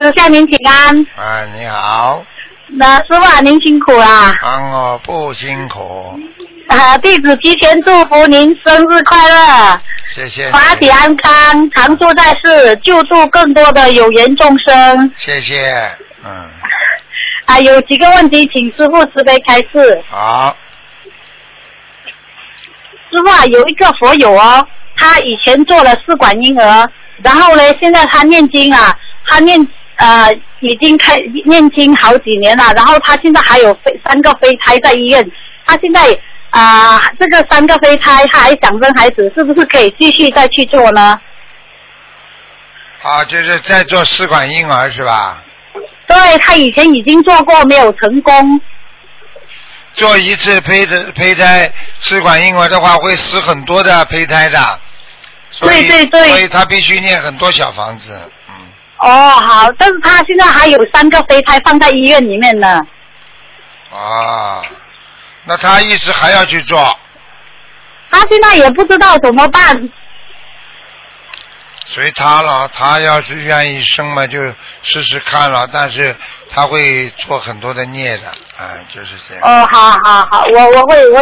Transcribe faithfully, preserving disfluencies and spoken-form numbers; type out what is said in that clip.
师向您请安。 啊，你好。 那师傅啊，您辛苦了。 啊，我不辛苦。 啊，弟子提前祝福您生日快乐， 谢谢。 法体安康，常驻在世，救助更多的有缘众生。 谢谢。嗯。 啊，有几个问题，请师傅慈悲开示。 好。 师傅啊，有一个佛友哦，他以前做了试管婴儿，然后呢，现在他念经啊，他念呃已经开念经好几年了，然后他现在还有飞三个胚胎在医院，他现在啊、呃、这个三个胚胎他还想生孩子，是不是可以继续再去做呢？ 啊，就是在做试管婴儿是吧？ 对，他以前已经做过，没有成功。 做一次胚胎胚胎试管婴儿的话，会死很多的胚胎的。所以对对对。 所以他必须念很多小房子。嗯。 哦，好，但是他现在还有三个胚胎放在医院里面呢。 啊，那他一直还要去做。 他现在也不知道怎么办。 随他了，他要是愿意生嘛，就试试看了，但是他会做很多的孽的，啊，就是这样。 哦，好好好，我我会我。